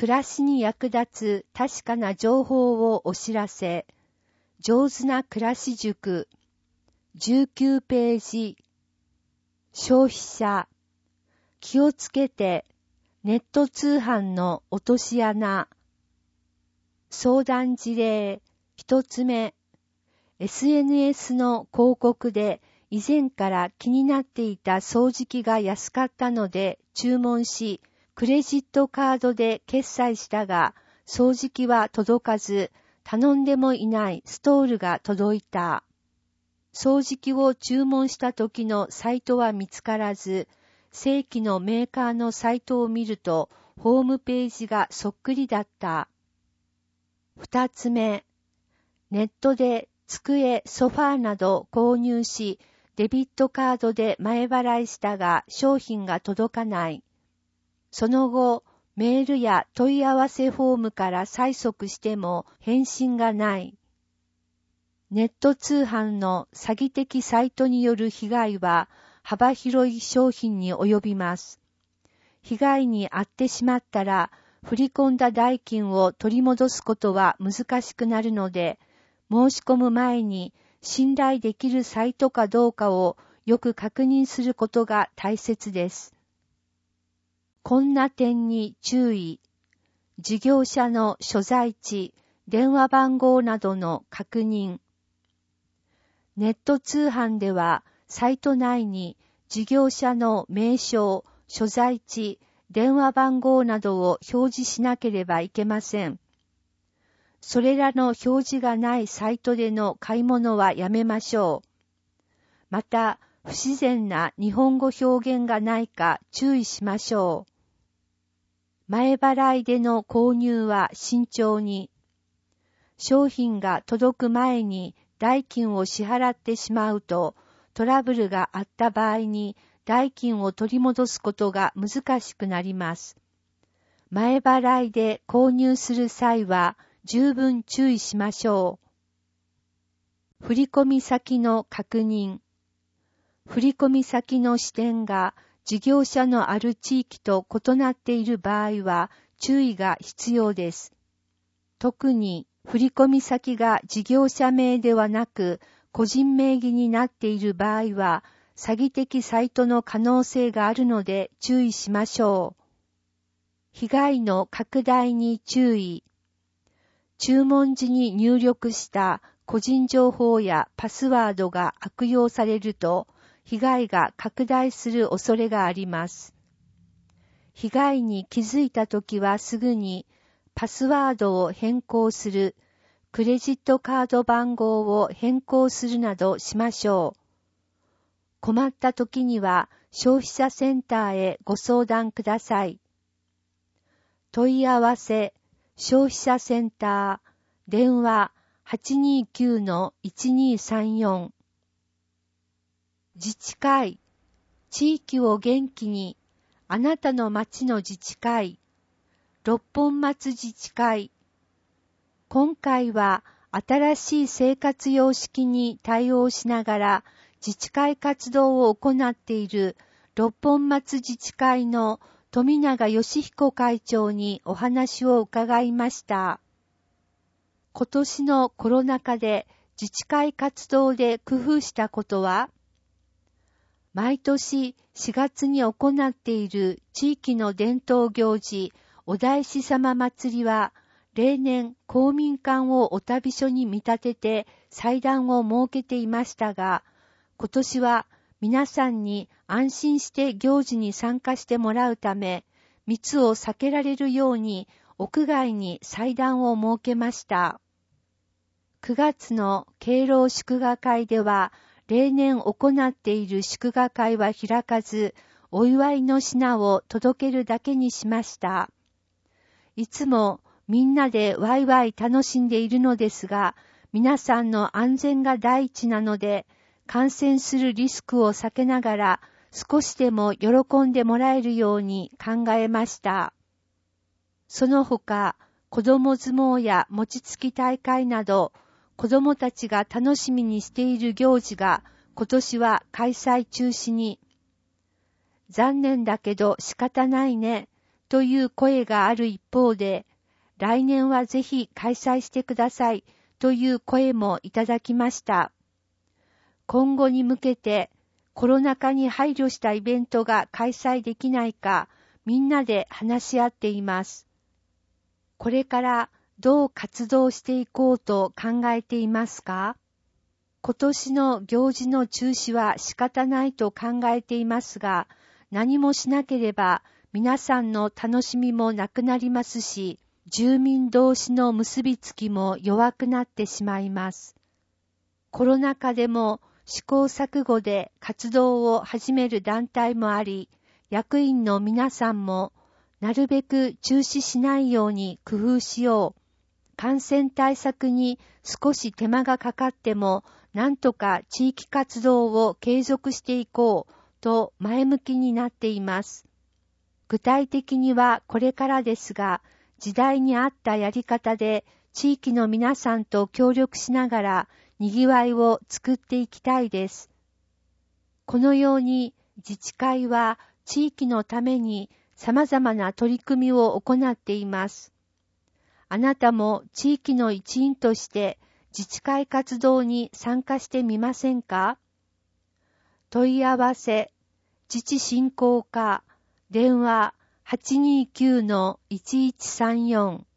暮らしに役立つ確かな情報をお知らせ。上手な暮らし塾。19ページ。消費者。気をつけて。ネット通販の落とし穴。相談事例。一つ目。SNS の広告で以前から気になっていた掃除機が安かったので注文し、クレジットカードで決済したが、掃除機は届かず、頼んでもいないストールが届いた。掃除機を注文した時のサイトは見つからず、正規のメーカーのサイトを見ると、ホームページがそっくりだった。二つ目、ネットで机、ソファーなど購入し、デビットカードで前払いしたが商品が届かない。その後、メールや問い合わせフォームから催促しても返信がない。ネット通販の詐欺的サイトによる被害は幅広い商品に及びます。被害に遭ってしまったら、振り込んだ代金を取り戻すことは難しくなるので、申し込む前に信頼できるサイトかどうかをよく確認することが大切です。こんな点に注意。事業者の所在地、電話番号などの確認。ネット通販ではサイト内に事業者の名称、所在地、電話番号などを表示しなければいけません。それらの表示がないサイトでの買い物はやめましょう。また、不自然な日本語表現がないか注意しましょう。前払いでの購入は慎重に。商品が届く前に代金を支払ってしまうと、トラブルがあった場合に代金を取り戻すことが難しくなります。前払いで購入する際は十分注意しましょう。振込先の確認。振込先の支店が事業者のある地域と異なっている場合は注意が必要です。特に振込先が事業者名ではなく個人名義になっている場合は詐欺的サイトの可能性があるので注意しましょう。被害の拡大に注意。注文時に入力した個人情報やパスワードが悪用されると被害が拡大する恐れがあります。被害に気づいたときはすぐにパスワードを変更する、クレジットカード番号を変更するなどしましょう。困ったときには消費者センターへご相談ください。問い合わせ、消費者センター、電話 829-1234。自治会、地域を元気に、あなたの町の自治会、六本松自治会。今回は新しい生活様式に対応しながら自治会活動を行っている六本松自治会の富永義彦会長にお話を伺いました。今年のコロナ禍で自治会活動で工夫したことは、毎年4月に行っている地域の伝統行事、お大師様祭りは、例年公民館をお旅所に見立てて祭壇を設けていましたが、今年は皆さんに安心して行事に参加してもらうため、密を避けられるように屋外に祭壇を設けました。9月の敬老祝賀会では、例年行っている祝賀会は開かず、お祝いの品を届けるだけにしました。いつもみんなでワイワイ楽しんでいるのですが、皆さんの安全が第一なので、感染するリスクを避けながら、少しでも喜んでもらえるように考えました。その他、子供相撲や餅つき大会など、子供たちが楽しみにしている行事が今年は開催中止に。残念だけど仕方ないね、 という声がある一方で、来年はぜひ開催してくださいという声もいただきました。今後に向けてコロナ禍に配慮したイベントが開催できないか、みんなで話し合っています。これからどう活動していこうと考えていますか？今年の行事の中止は仕方ないと考えていますが、何もしなければ皆さんの楽しみもなくなりますし、住民同士の結びつきも弱くなってしまいます。コロナ禍でも試行錯誤で活動を始める団体もあり、役員の皆さんもなるべく中止しないように工夫しよう。感染対策に少し手間がかかっても、なんとか地域活動を継続していこうと前向きになっています。具体的にはこれからですが、時代に合ったやり方で地域の皆さんと協力しながらにぎわいを作っていきたいです。このように自治会は地域のために様々な取り組みを行っています。あなたも地域の一員として自治会活動に参加してみませんか？問い合わせ、自治振興課、電話 829-1134